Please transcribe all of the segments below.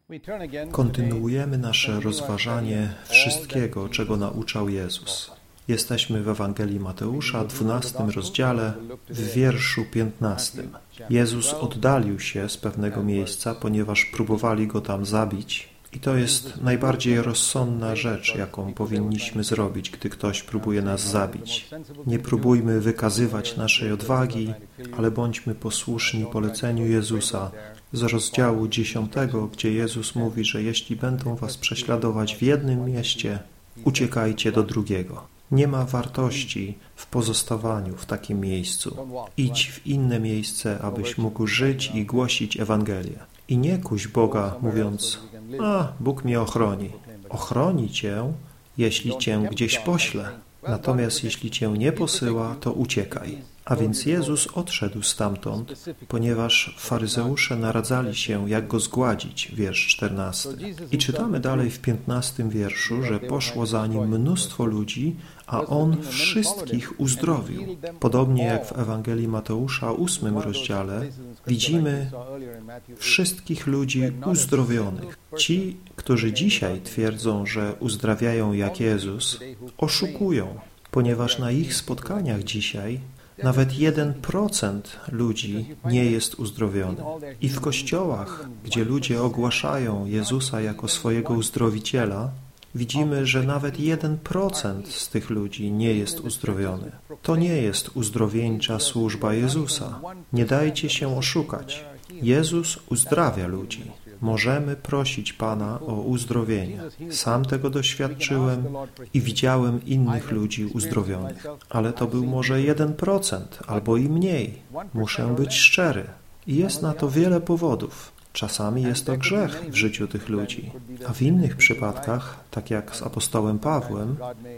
Kontynuujemy nasze rozważanie wszystkiego, czego nauczał Jezus. Jesteśmy w Ewangelii Mateusza, 12 rozdziale, w wierszu 15. Jezus oddalił się z pewnego miejsca, ponieważ próbowali Go tam zabić. I to jest najbardziej rozsądna rzecz, jaką powinniśmy zrobić, gdy ktoś próbuje nas zabić. Nie próbujmy wykazywać naszej odwagi, ale bądźmy posłuszni poleceniu Jezusa z rozdziału 10, gdzie Jezus mówi, że jeśli będą was prześladować w jednym mieście, uciekajcie do drugiego. Nie ma wartości w pozostawaniu w takim miejscu. Idź w inne miejsce, abyś mógł żyć i głosić Ewangelię. I nie kuś Boga, mówiąc: Bóg mnie ochroni. Ochroni cię, jeśli cię gdzieś pośle. Natomiast jeśli cię nie posyła, to uciekaj. A więc Jezus odszedł stamtąd, ponieważ faryzeusze naradzali się, jak Go zgładzić, wiersz 14. I czytamy dalej w 15 wierszu, że poszło za Nim mnóstwo ludzi, a On wszystkich uzdrowił. Podobnie jak w Ewangelii Mateusza, 8 rozdziale, widzimy wszystkich ludzi uzdrowionych. Ci, którzy dzisiaj twierdzą, że uzdrawiają jak Jezus, oszukują, ponieważ na ich spotkaniach dzisiaj nawet 1% ludzi nie jest uzdrowiony. I w kościołach, gdzie ludzie ogłaszają Jezusa jako swojego uzdrowiciela, widzimy, że nawet 1% z tych ludzi nie jest uzdrowiony. To nie jest uzdrowieńcza służba Jezusa. Nie dajcie się oszukać. Jezus uzdrawia ludzi. Możemy prosić Pana o uzdrowienie. Sam tego doświadczyłem i widziałem innych ludzi uzdrowionych. Ale to był może 1% albo i mniej. Muszę być szczery. I jest na to wiele powodów. Czasami jest to grzech w życiu tych ludzi, a w innych przypadkach, tak jak z apostołem Pawłem,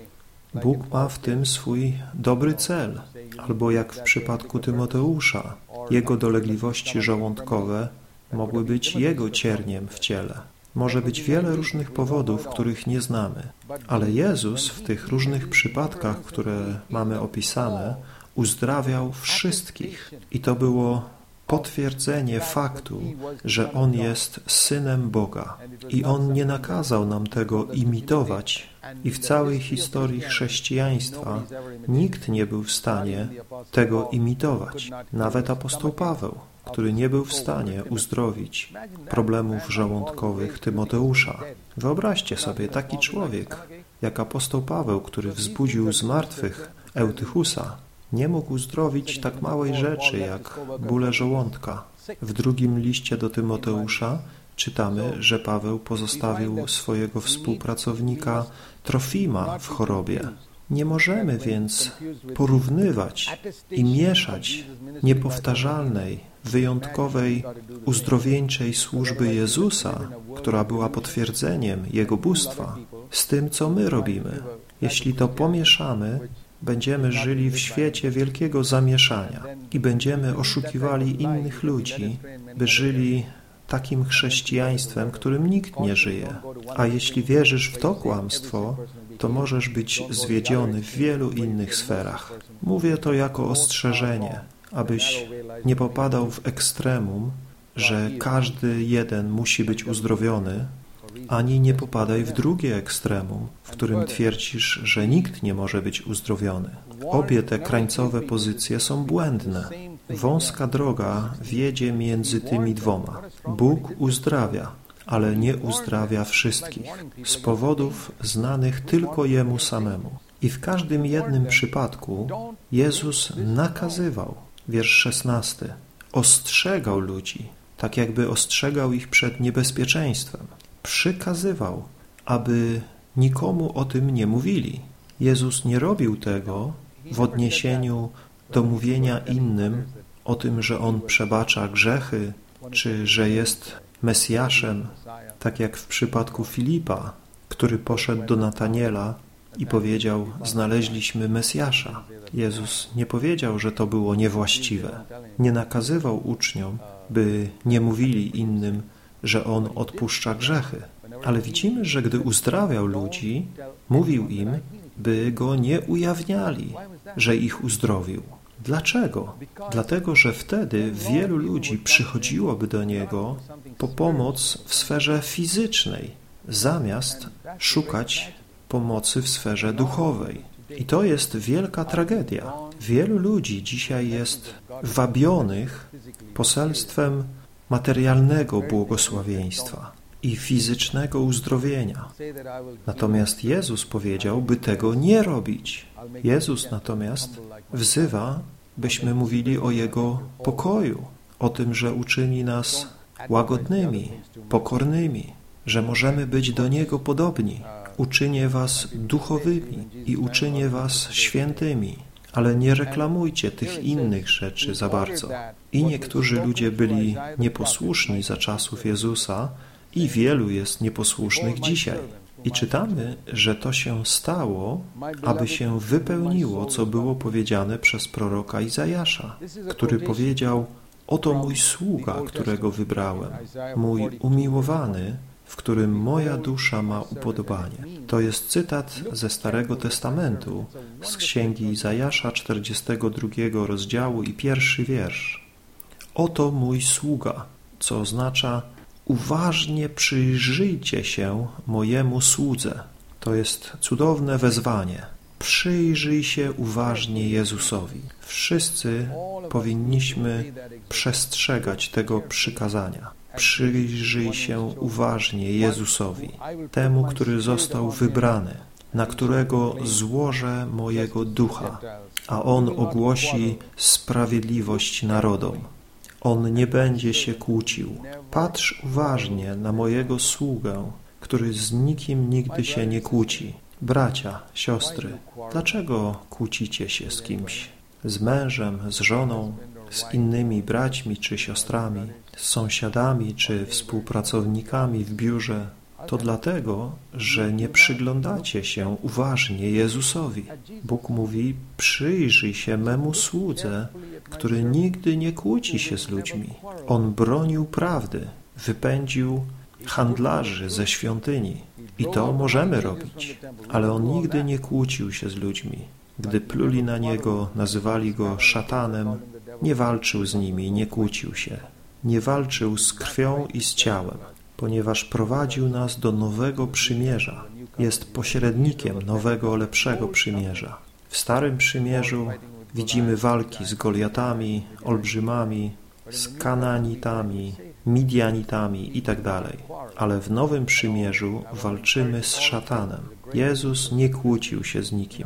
Bóg ma w tym swój dobry cel, albo jak w przypadku Tymoteusza, jego dolegliwości żołądkowe mogły być jego cierniem w ciele. Może być wiele różnych powodów, których nie znamy, ale Jezus w tych różnych przypadkach, które mamy opisane, uzdrawiał wszystkich i to było potwierdzenie faktu, że On jest Synem Boga i On nie nakazał nam tego imitować i w całej historii chrześcijaństwa nikt nie był w stanie tego imitować. Nawet apostoł Paweł, który nie był w stanie uzdrowić problemów żołądkowych Tymoteusza. Wyobraźcie sobie taki człowiek jak apostoł Paweł, który wzbudził z martwych Eutychusa, nie mógł uzdrowić tak małej rzeczy jak bóle żołądka. W drugim liście do Tymoteusza czytamy, że Paweł pozostawił swojego współpracownika Trofima w chorobie. Nie możemy więc porównywać i mieszać niepowtarzalnej, wyjątkowej, uzdrowieńczej służby Jezusa, która była potwierdzeniem Jego bóstwa, z tym, co my robimy. Jeśli to pomieszamy, będziemy żyli w świecie wielkiego zamieszania i będziemy oszukiwali innych ludzi, by żyli takim chrześcijaństwem, którym nikt nie żyje. A jeśli wierzysz w to kłamstwo, to możesz być zwiedziony w wielu innych sferach. Mówię to jako ostrzeżenie, abyś nie popadał w ekstremum, że każdy jeden musi być uzdrowiony, ani nie popadaj w drugie ekstremum, w którym twierdzisz, że nikt nie może być uzdrowiony. Obie te krańcowe pozycje są błędne. Wąska droga wiedzie między tymi dwoma. Bóg uzdrawia, ale nie uzdrawia wszystkich, z powodów znanych tylko Jemu samemu. I w każdym jednym przypadku Jezus nakazywał, wiersz 16, ostrzegał ludzi, tak jakby ostrzegał ich przed niebezpieczeństwem. Przykazywał, aby nikomu o tym nie mówili. Jezus nie robił tego w odniesieniu do mówienia innym o tym, że On przebacza grzechy, czy że jest Mesjaszem, tak jak w przypadku Filipa, który poszedł do Nataniela i powiedział: znaleźliśmy Mesjasza. Jezus nie powiedział, że to było niewłaściwe. Nie nakazywał uczniom, by nie mówili innym, że On odpuszcza grzechy. Ale widzimy, że gdy uzdrawiał ludzi, mówił im, by Go nie ujawniali, że ich uzdrowił. Dlaczego? Dlatego, że wtedy wielu ludzi przychodziłoby do Niego po pomoc w sferze fizycznej, zamiast szukać pomocy w sferze duchowej. I to jest wielka tragedia. Wielu ludzi dzisiaj jest wabionych poselstwem materialnego błogosławieństwa i fizycznego uzdrowienia. Natomiast Jezus powiedział, by tego nie robić. Jezus natomiast wzywa, byśmy mówili o Jego pokoju, o tym, że uczyni nas łagodnymi, pokornymi, że możemy być do Niego podobni. Uczynię was duchowymi i uczynię was świętymi, ale nie reklamujcie tych innych rzeczy za bardzo. I niektórzy ludzie byli nieposłuszni za czasów Jezusa i wielu jest nieposłusznych dzisiaj. I czytamy, że to się stało, aby się wypełniło, co było powiedziane przez proroka Izajasza, który powiedział: oto mój sługa, którego wybrałem, mój umiłowany, w którym moja dusza ma upodobanie. To jest cytat ze Starego Testamentu, z Księgi Izajasza 42 rozdziału i 1 wiersz. Oto mój sługa, co oznacza: uważnie przyjrzyjcie się mojemu słudze. To jest cudowne wezwanie. Przyjrzyj się uważnie Jezusowi. Wszyscy powinniśmy przestrzegać tego przykazania. Przyjrzyj się uważnie Jezusowi, temu, który został wybrany, na którego złożę mojego ducha, a On ogłosi sprawiedliwość narodom. On nie będzie się kłócił. Patrz uważnie na mojego sługę, który z nikim nigdy się nie kłóci. Bracia, siostry, dlaczego kłócicie się z kimś? Z mężem, z żoną, z innymi braćmi czy siostrami, z sąsiadami czy współpracownikami w biurze? To dlatego, że nie przyglądacie się uważnie Jezusowi. Bóg mówi: przyjrzyj się memu słudze, który nigdy nie kłóci się z ludźmi. On bronił prawdy, wypędził handlarzy ze świątyni. I to możemy robić, ale on nigdy nie kłócił się z ludźmi. Gdy pluli na niego, nazywali go szatanem, nie walczył z nimi, nie kłócił się. Nie walczył z krwią i z ciałem, ponieważ prowadził nas do nowego przymierza. Jest pośrednikiem nowego, lepszego przymierza. W Starym Przymierzu widzimy walki z Goliatami, olbrzymami, z Kanaanitami, Midianitami itd. Ale w Nowym Przymierzu walczymy z szatanem. Jezus nie kłócił się z nikim.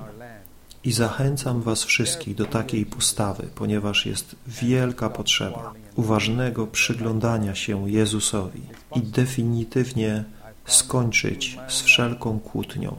I zachęcam was wszystkich do takiej postawy, ponieważ jest wielka potrzeba uważnego przyglądania się Jezusowi i definitywnie skończyć z wszelką kłótnią.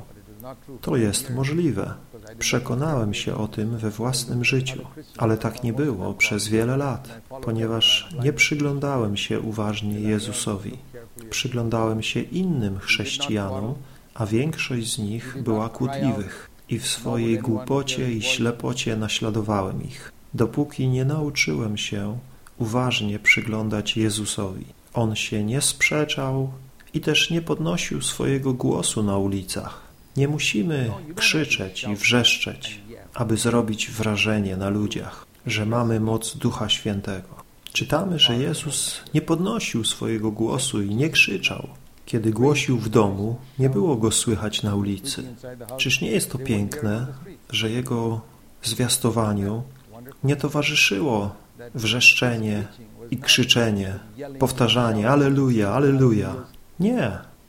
To jest możliwe. Przekonałem się o tym we własnym życiu, ale tak nie było przez wiele lat, ponieważ nie przyglądałem się uważnie Jezusowi. Przyglądałem się innym chrześcijanom, a większość z nich była kłótliwych i w swojej głupocie i ślepocie naśladowałem ich, dopóki nie nauczyłem się uważnie przyglądać Jezusowi. On się nie sprzeczał i też nie podnosił swojego głosu na ulicach. Nie musimy krzyczeć i wrzeszczeć, aby zrobić wrażenie na ludziach, że mamy moc Ducha Świętego. Czytamy, że Jezus nie podnosił swojego głosu i nie krzyczał. Kiedy głosił w domu, nie było go słychać na ulicy. Czyż nie jest to piękne, że jego zwiastowaniu nie towarzyszyło wrzeszczenie i krzyczenie, powtarzanie Alleluja, Alleluja. Nie.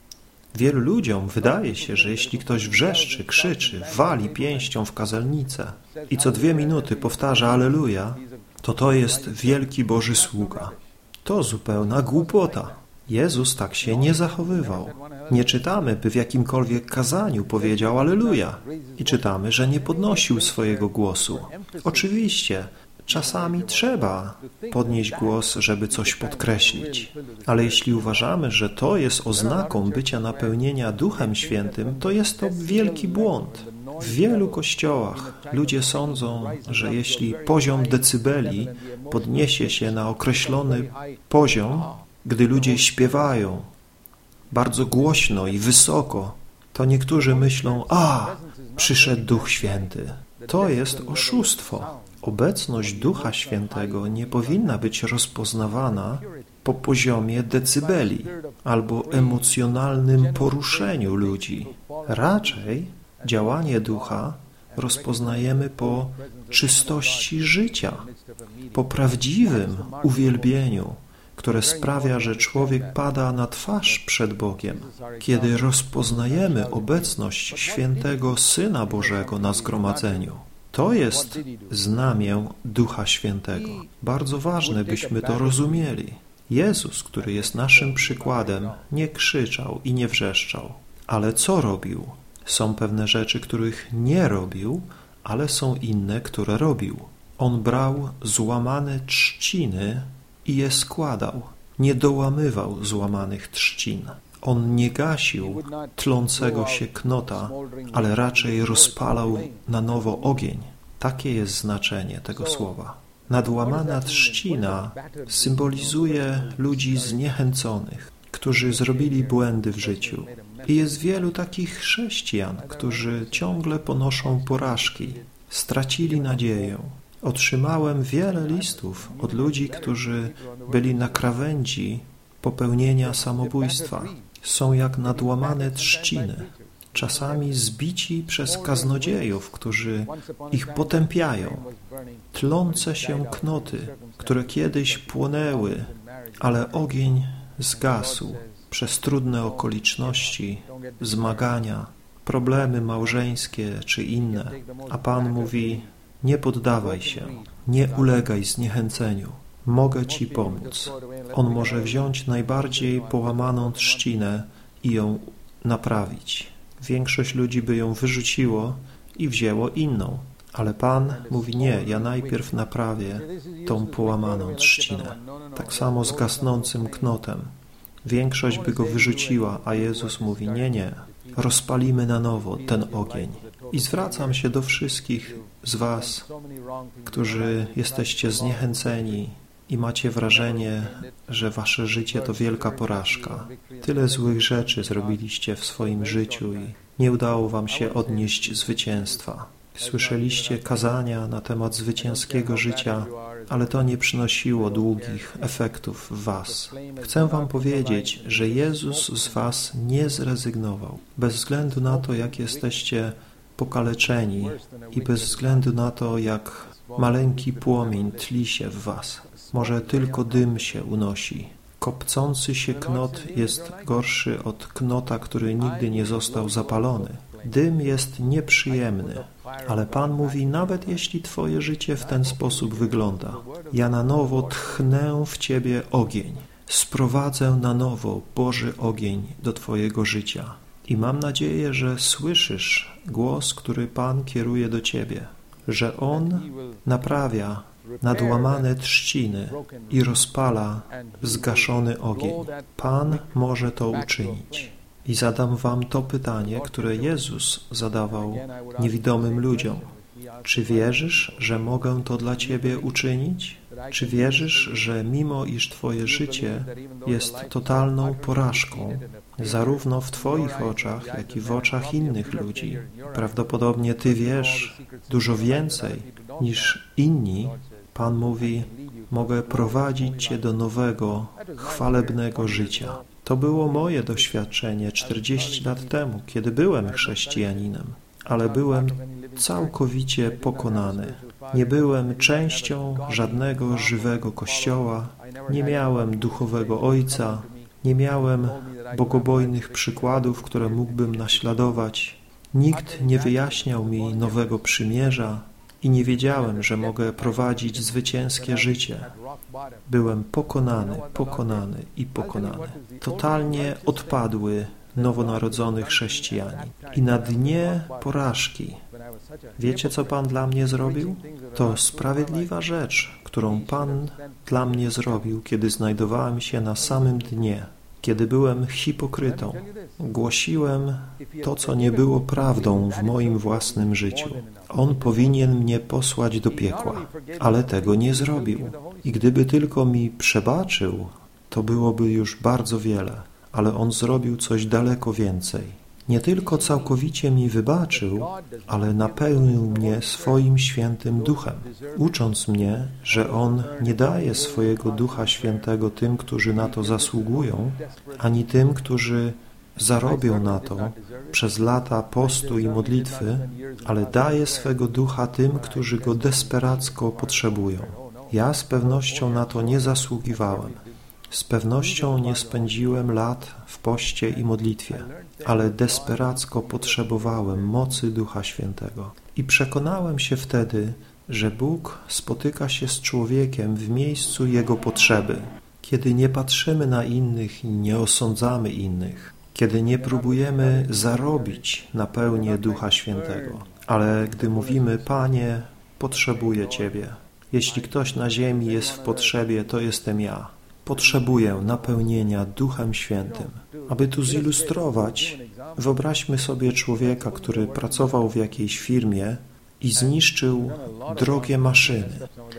Wielu ludziom wydaje się, że jeśli ktoś wrzeszczy, krzyczy, wali pięścią w kazalnicę i co 2 minuty powtarza Alleluja, to jest wielki Boży sługa. To zupełna głupota. Jezus tak się nie zachowywał. Nie czytamy, by w jakimkolwiek kazaniu powiedział Alleluja. I czytamy, że nie podnosił swojego głosu. Oczywiście, czasami trzeba podnieść głos, żeby coś podkreślić. Ale jeśli uważamy, że to jest oznaką bycia napełnienia Duchem Świętym, to jest to wielki błąd. W wielu kościołach ludzie sądzą, że jeśli poziom decybeli podniesie się na określony poziom, gdy ludzie śpiewają bardzo głośno i wysoko, to niektórzy myślą: przyszedł Duch Święty. To jest oszustwo. Obecność Ducha Świętego nie powinna być rozpoznawana po poziomie decybeli albo emocjonalnym poruszeniu ludzi. Raczej działanie ducha rozpoznajemy po czystości życia, po prawdziwym uwielbieniu, które sprawia, że człowiek pada na twarz przed Bogiem, kiedy rozpoznajemy obecność świętego Syna Bożego na zgromadzeniu. To jest znamię Ducha Świętego. Bardzo ważne, byśmy to rozumieli. Jezus, który jest naszym przykładem, nie krzyczał i nie wrzeszczał. Ale co robił? Są pewne rzeczy, których nie robił, ale są inne, które robił. On brał złamane trzciny i je składał. Nie dołamywał złamanych trzcin. On nie gasił tlącego się knota, ale raczej rozpalał na nowo ogień. Takie jest znaczenie tego słowa. Nadłamana trzcina symbolizuje ludzi zniechęconych, którzy zrobili błędy w życiu. I jest wielu takich chrześcijan, którzy ciągle ponoszą porażki, stracili nadzieję. Otrzymałem wiele listów od ludzi, którzy byli na krawędzi popełnienia samobójstwa. Są jak nadłamane trzciny, czasami zbici przez kaznodziejów, którzy ich potępiają. Tlące się knoty, które kiedyś płonęły, ale ogień zgasł przez trudne okoliczności, zmagania, problemy małżeńskie czy inne. A Pan mówi: nie poddawaj się, nie ulegaj zniechęceniu. Mogę Ci pomóc. On może wziąć najbardziej połamaną trzcinę i ją naprawić. Większość ludzi by ją wyrzuciło i wzięło inną. Ale Pan mówi: nie, ja najpierw naprawię tą połamaną trzcinę. Tak samo z gasnącym knotem. Większość by go wyrzuciła, a Jezus mówi: nie, nie, rozpalimy na nowo ten ogień. I zwracam się do wszystkich z Was, którzy jesteście zniechęceni i macie wrażenie, że Wasze życie to wielka porażka. Tyle złych rzeczy zrobiliście w swoim życiu i nie udało Wam się odnieść zwycięstwa. Słyszeliście kazania na temat zwycięskiego życia, ale to nie przynosiło długich efektów w Was. Chcę Wam powiedzieć, że Jezus z Was nie zrezygnował. Bez względu na to, jak jesteście pokaleczeni i bez względu na to, jak maleńki płomień tli się w Was. Może tylko dym się unosi. Kopcący się knot jest gorszy od knota, który nigdy nie został zapalony. Dym jest nieprzyjemny, ale Pan mówi: nawet jeśli Twoje życie w ten sposób wygląda, ja na nowo tchnę w Ciebie ogień. Sprowadzę na nowo Boży ogień do Twojego życia. I mam nadzieję, że słyszysz głos, który Pan kieruje do Ciebie, że On naprawia nadłamane trzciny i rozpala zgaszony ogień. Pan może to uczynić. I zadam Wam to pytanie, które Jezus zadawał niewidomym ludziom. Czy wierzysz, że mogę to dla Ciebie uczynić? Czy wierzysz, że mimo iż Twoje życie jest totalną porażką, zarówno w Twoich oczach, jak i w oczach innych ludzi, prawdopodobnie Ty wiesz dużo więcej niż inni, Pan mówi: mogę prowadzić Cię do nowego, chwalebnego życia. To było moje doświadczenie 40 lat temu, kiedy byłem chrześcijaninem, ale byłem całkowicie pokonany. Nie byłem częścią żadnego żywego kościoła, nie miałem duchowego ojca, nie miałem bogobojnych przykładów, które mógłbym naśladować. Nikt nie wyjaśniał mi nowego przymierza i nie wiedziałem, że mogę prowadzić zwycięskie życie. Byłem pokonany. Totalnie odpadły nowonarodzony chrześcijanie. I na dnie porażki, wiecie, co Pan dla mnie zrobił? To sprawiedliwa rzecz, którą Pan dla mnie zrobił, kiedy znajdowałem się na samym dnie, kiedy byłem hipokrytą. Głosiłem to, co nie było prawdą w moim własnym życiu. On powinien mnie posłać do piekła, ale tego nie zrobił. I gdyby tylko mi przebaczył, to byłoby już bardzo wiele, ale On zrobił coś daleko więcej. Nie tylko całkowicie mi wybaczył, ale napełnił mnie swoim świętym duchem, ucząc mnie, że On nie daje swojego Ducha Świętego tym, którzy na to zasługują, ani tym, którzy zarobią na to przez lata postu i modlitwy, ale daje swego Ducha tym, którzy Go desperacko potrzebują. Ja z pewnością na to nie zasługiwałem. Z pewnością nie spędziłem lat w poście i modlitwie, ale desperacko potrzebowałem mocy Ducha Świętego. I przekonałem się wtedy, że Bóg spotyka się z człowiekiem w miejscu jego potrzeby, kiedy nie patrzymy na innych i nie osądzamy innych, kiedy nie próbujemy zarobić na pełnię Ducha Świętego, ale gdy mówimy: Panie, potrzebuję Ciebie. Jeśli ktoś na ziemi jest w potrzebie, to jestem ja. Potrzebuję napełnienia Duchem Świętym. Aby tu zilustrować, wyobraźmy sobie człowieka, który pracował w jakiejś firmie i zniszczył drogie maszyny.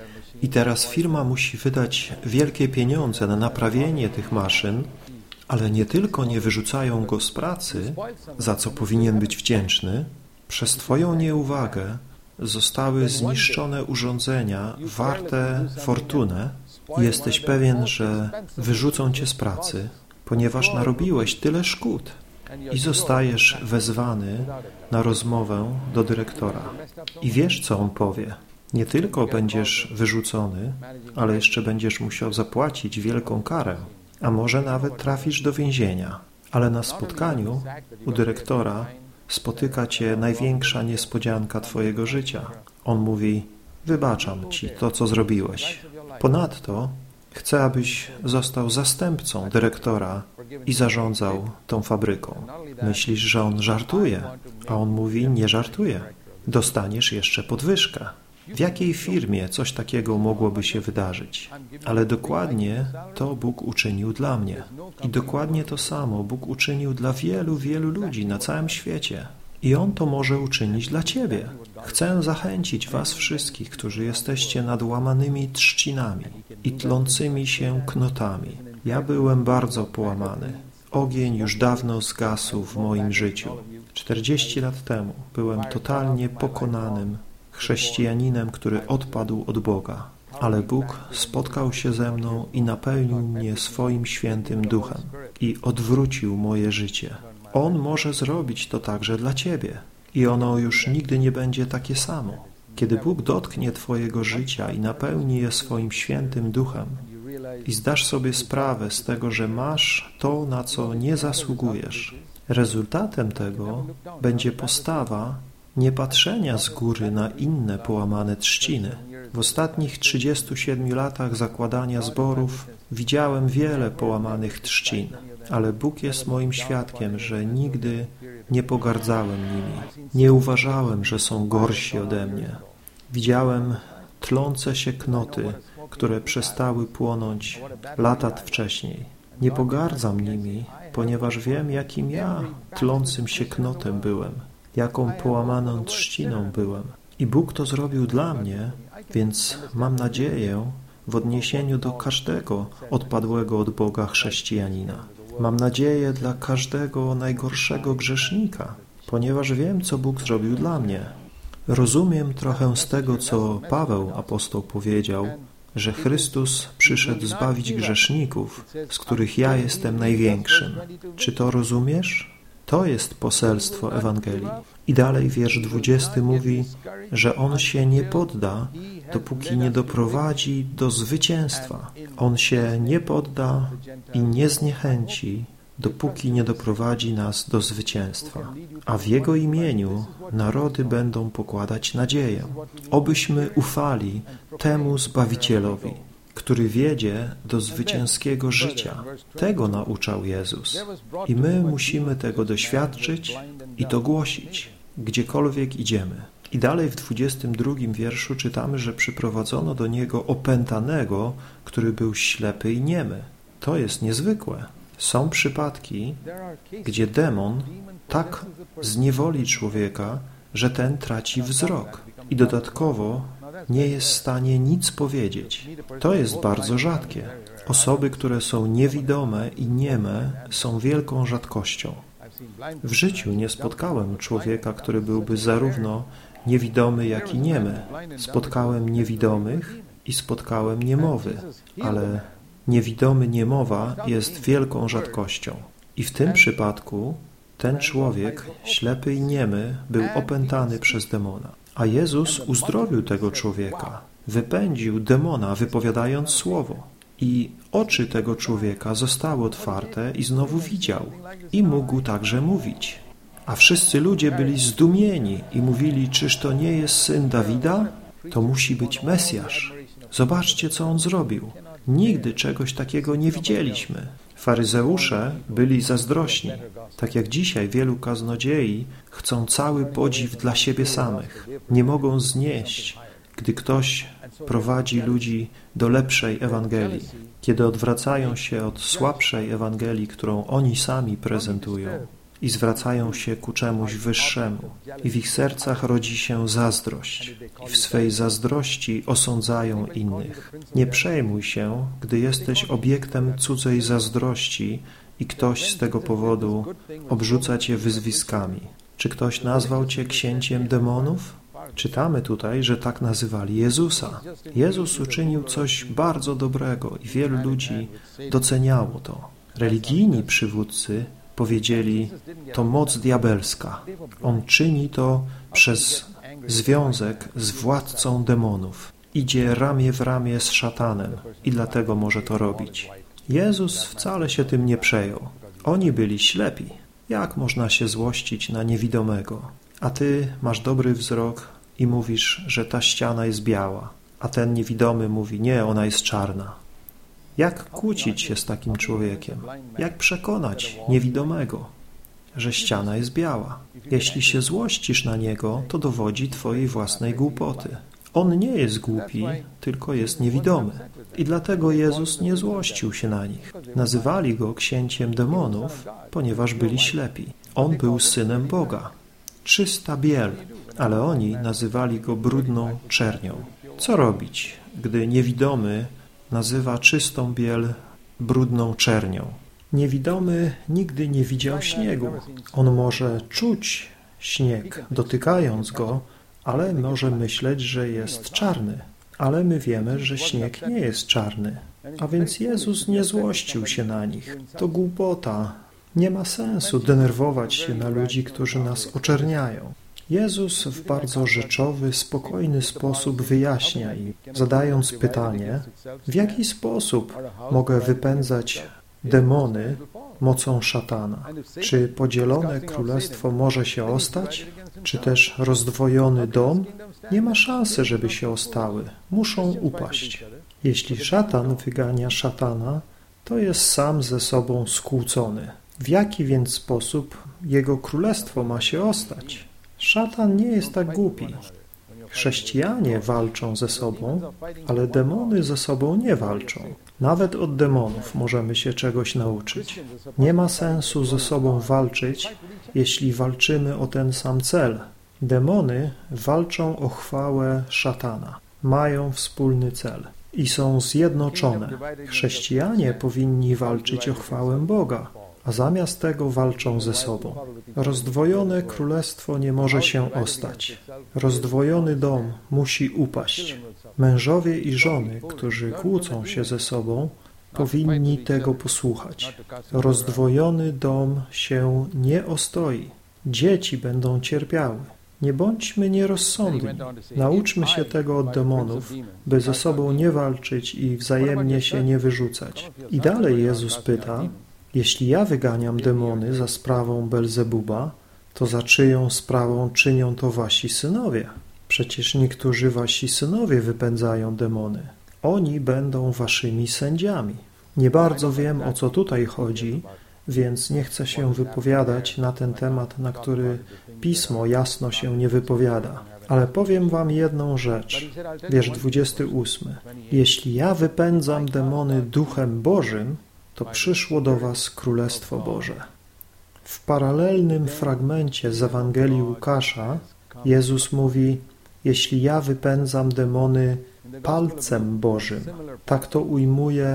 I teraz firma musi wydać wielkie pieniądze na naprawienie tych maszyn, ale nie tylko nie wyrzucają go z pracy, za co powinien być wdzięczny, przez Twoją nieuwagę zostały zniszczone urządzenia warte fortunę i jesteś pewien, że wyrzucą Cię z pracy, ponieważ narobiłeś tyle szkód i zostajesz wezwany na rozmowę do dyrektora. I wiesz, co on powie. Nie tylko będziesz wyrzucony, ale jeszcze będziesz musiał zapłacić wielką karę, a może nawet trafisz do więzienia. Ale na spotkaniu u dyrektora spotyka Cię największa niespodzianka Twojego życia. On mówi: wybaczam Ci to, co zrobiłeś. Ponadto chcę, abyś został zastępcą dyrektora i zarządzał tą fabryką. Myślisz, że on żartuje, a on mówi: nie żartuje. Dostaniesz jeszcze podwyżkę. W jakiej firmie coś takiego mogłoby się wydarzyć? Ale dokładnie to Bóg uczynił dla mnie. I dokładnie to samo Bóg uczynił dla wielu, wielu ludzi na całym świecie. I On to może uczynić dla Ciebie. Chcę zachęcić Was wszystkich, którzy jesteście nadłamanymi trzcinami i tlącymi się knotami. Ja byłem bardzo połamany. Ogień już dawno zgasł w moim życiu. 40 lat temu byłem totalnie pokonanym chrześcijaninem, który odpadł od Boga. Ale Bóg spotkał się ze mną i napełnił mnie swoim świętym duchem i odwrócił moje życie. On może zrobić to także dla Ciebie i ono już nigdy nie będzie takie samo. Kiedy Bóg dotknie Twojego życia i napełni je swoim świętym duchem i zdasz sobie sprawę z tego, że masz to, na co nie zasługujesz, rezultatem tego będzie postawa niepatrzenia z góry na inne połamane trzciny. W ostatnich 37 latach zakładania zborów widziałem wiele połamanych trzcin, ale Bóg jest moim świadkiem, że nigdy nie pogardzałem nimi. Nie uważałem, że są gorsi ode mnie. Widziałem tlące się knoty, które przestały płonąć lata wcześniej. Nie pogardzam nimi, ponieważ wiem, jakim ja tlącym się knotem byłem, jaką połamaną trzciną byłem. I Bóg to zrobił dla mnie, więc mam nadzieję w odniesieniu do każdego odpadłego od Boga chrześcijanina. Mam nadzieję dla każdego najgorszego grzesznika, ponieważ wiem, co Bóg zrobił dla mnie. Rozumiem trochę z tego, co Paweł apostoł powiedział, że Chrystus przyszedł zbawić grzeszników, z których ja jestem największym. Czy to rozumiesz? To jest poselstwo Ewangelii. I dalej wiersz 20 mówi, że On się nie podda, dopóki nie doprowadzi do zwycięstwa. On się nie podda i nie zniechęci, dopóki nie doprowadzi nas do zwycięstwa. A w Jego imieniu narody będą pokładać nadzieję. Obyśmy ufali temu Zbawicielowi, który wiedzie do zwycięskiego życia. Tego nauczał Jezus. I my musimy tego doświadczyć i to głosić, gdziekolwiek idziemy. I dalej w 22 wierszu czytamy, że przyprowadzono do Niego opętanego, który był ślepy i niemy. To jest niezwykłe. Są przypadki, gdzie demon tak zniewoli człowieka, że ten traci wzrok i dodatkowo nie jest w stanie nic powiedzieć. To jest bardzo rzadkie. Osoby, które są niewidome i nieme, są wielką rzadkością. W życiu nie spotkałem człowieka, który byłby zarówno niewidomy, jak i niemy. Spotkałem niewidomych i spotkałem niemowy, ale niewidomy niemowa jest wielką rzadkością. I w tym przypadku ten człowiek, ślepy i niemy, był opętany przez demona. A Jezus uzdrowił tego człowieka, wypędził demona, wypowiadając słowo. I oczy tego człowieka zostały otwarte i znowu widział. I mógł także mówić. A wszyscy ludzie byli zdumieni i mówili, czyż to nie jest syn Dawida? To musi być Mesjasz. Zobaczcie, co on zrobił. Nigdy czegoś takiego nie widzieliśmy. Faryzeusze byli zazdrośni, tak jak dzisiaj wielu kaznodziei chcą cały podziw dla siebie samych. Nie mogą znieść, gdy ktoś prowadzi ludzi do lepszej Ewangelii, kiedy odwracają się od słabszej Ewangelii, którą oni sami prezentują i zwracają się ku czemuś wyższemu. I w ich sercach rodzi się zazdrość. I w swej zazdrości osądzają innych. Nie przejmuj się, gdy jesteś obiektem cudzej zazdrości i ktoś z tego powodu obrzuca cię wyzwiskami. Czy ktoś nazwał cię księciem demonów? Czytamy tutaj, że tak nazywali Jezusa. Jezus uczynił coś bardzo dobrego i wielu ludzi doceniało to. Religijni przywódcy powiedzieli, to moc diabelska. On czyni to przez związek z władcą demonów. Idzie ramię w ramię z szatanem i dlatego może to robić. Jezus wcale się tym nie przejął. Oni byli ślepi. Jak można się złościć na niewidomego? A ty masz dobry wzrok i mówisz, że ta ściana jest biała, a ten niewidomy mówi, nie, ona jest czarna. Jak kłócić się z takim człowiekiem? Jak przekonać niewidomego, że ściana jest biała? Jeśli się złościsz na niego, to dowodzi twojej własnej głupoty. On nie jest głupi, tylko jest niewidomy. I dlatego Jezus nie złościł się na nich. Nazywali go księciem demonów, ponieważ byli ślepi. On był synem Boga. Czysta biel, ale oni nazywali go brudną czernią. Co robić, gdy niewidomy nazywa czystą biel brudną czernią? Niewidomy nigdy nie widział śniegu. On może czuć śnieg, dotykając go, ale może myśleć, że jest czarny. Ale my wiemy, że śnieg nie jest czarny. A więc Jezus nie złościł się na nich. To głupota. Nie ma sensu denerwować się na ludzi, którzy nas oczerniają. Jezus w bardzo rzeczowy, spokojny sposób wyjaśnia im, zadając pytanie, w jaki sposób mogę wypędzać demony mocą szatana? Czy podzielone królestwo może się ostać? Czy też rozdwojony dom? Nie ma szansy, żeby się ostały. Muszą upaść. Jeśli szatan wygania szatana, to jest sam ze sobą skłócony. W jaki więc sposób jego królestwo ma się ostać? Szatan nie jest tak głupi. Chrześcijanie walczą ze sobą, ale demony ze sobą nie walczą. Nawet od demonów możemy się czegoś nauczyć. Nie ma sensu ze sobą walczyć, jeśli walczymy o ten sam cel. Demony walczą o chwałę szatana. Mają wspólny cel i są zjednoczone. Chrześcijanie powinni walczyć o chwałę Boga, a zamiast tego walczą ze sobą. Rozdwojone królestwo nie może się ostać. Rozdwojony dom musi upaść. Mężowie i żony, którzy kłócą się ze sobą, powinni tego posłuchać. Rozdwojony dom się nie ostoi. Dzieci będą cierpiały. Nie bądźmy nierozsądni. Nauczmy się tego od demonów, by ze sobą nie walczyć i wzajemnie się nie wyrzucać. I dalej Jezus pyta, jeśli ja wyganiam demony za sprawą Belzebuba, to za czyją sprawą czynią to wasi synowie? Przecież niektórzy wasi synowie wypędzają demony. Oni będą waszymi sędziami. Nie bardzo wiem, o co tutaj chodzi, więc nie chcę się wypowiadać na ten temat, na który Pismo jasno się nie wypowiada. Ale powiem wam jedną rzecz. Wiersz 28. Jeśli ja wypędzam demony Duchem Bożym, to przyszło do was Królestwo Boże. W paralelnym fragmencie z Ewangelii Łukasza Jezus mówi, jeśli ja wypędzam demony palcem Bożym, tak to ujmuje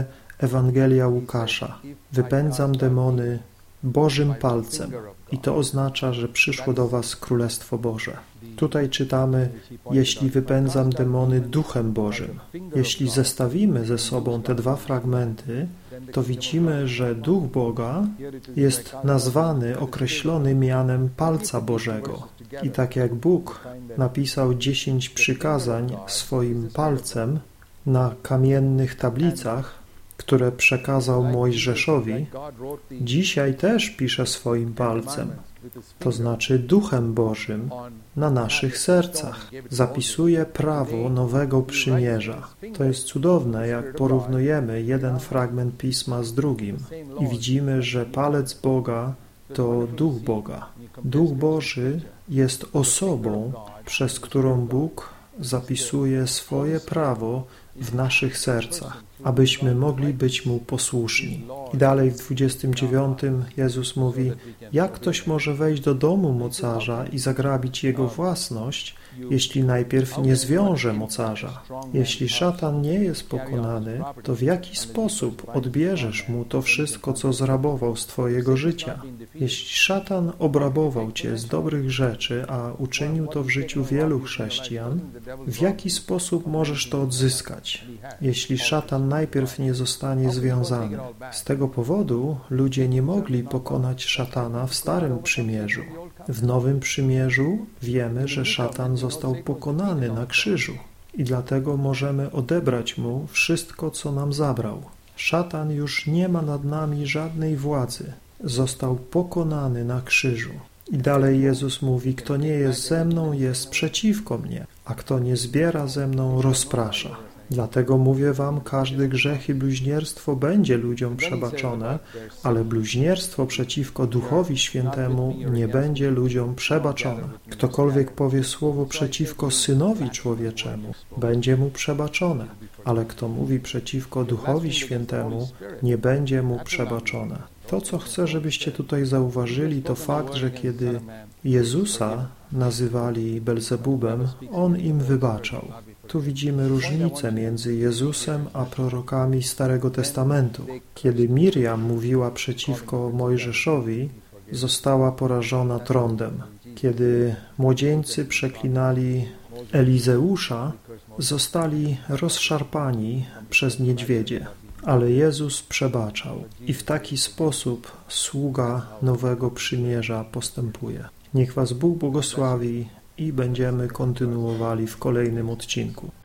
Ewangelia Łukasza. Wypędzam demony Bożym palcem i to oznacza, że przyszło do was Królestwo Boże. Tutaj czytamy, jeśli wypędzam demony Duchem Bożym. Jeśli zestawimy ze sobą te dwa fragmenty, to widzimy, że Duch Boga jest nazwany, określony mianem palca Bożego. I tak jak Bóg napisał 10 przykazań swoim palcem na kamiennych tablicach, które przekazał Mojżeszowi, dzisiaj też pisze swoim palcem, to znaczy Duchem Bożym, na naszych sercach. Zapisuje prawo nowego przymierza. To jest cudowne, jak porównujemy jeden fragment Pisma z drugim i widzimy, że palec Boga to Duch Boga. Duch Boży jest osobą, przez którą Bóg zapisuje swoje prawo w naszych sercach, abyśmy mogli być Mu posłuszni. I dalej w 29 Jezus mówi, jak ktoś może wejść do domu mocarza i zagrabić jego własność, jeśli najpierw nie zwiąże mocarza? Jeśli szatan nie jest pokonany, to w jaki sposób odbierzesz mu to wszystko, co zrabował z twojego życia? Jeśli szatan obrabował cię z dobrych rzeczy, a uczynił to w życiu wielu chrześcijan, w jaki sposób możesz to odzyskać, jeśli szatan najpierw nie zostanie związany? Z tego powodu ludzie nie mogli pokonać szatana w Starym Przymierzu. W Nowym Przymierzu wiemy, że szatan został pokonany na krzyżu i dlatego możemy odebrać mu wszystko, co nam zabrał. Szatan już nie ma nad nami żadnej władzy. Został pokonany na krzyżu. I dalej Jezus mówi, kto nie jest ze mną, jest przeciwko mnie, a kto nie zbiera ze mną, rozprasza. Dlatego mówię wam, każdy grzech i bluźnierstwo będzie ludziom przebaczone, ale bluźnierstwo przeciwko Duchowi Świętemu nie będzie ludziom przebaczone. Ktokolwiek powie słowo przeciwko Synowi Człowieczemu, będzie mu przebaczone, ale kto mówi przeciwko Duchowi Świętemu, nie będzie mu przebaczone. To, co chcę, żebyście tutaj zauważyli, to fakt, że kiedy Jezusa nazywali Belzebubem, On im wybaczał. Tu widzimy różnicę między Jezusem a prorokami Starego Testamentu. Kiedy Miriam mówiła przeciwko Mojżeszowi, została porażona trądem. Kiedy młodzieńcy przeklinali Elizeusza, zostali rozszarpani przez niedźwiedzie. Ale Jezus przebaczał i w taki sposób sługa nowego przymierza postępuje. Niech was Bóg błogosławi i będziemy kontynuowali w kolejnym odcinku.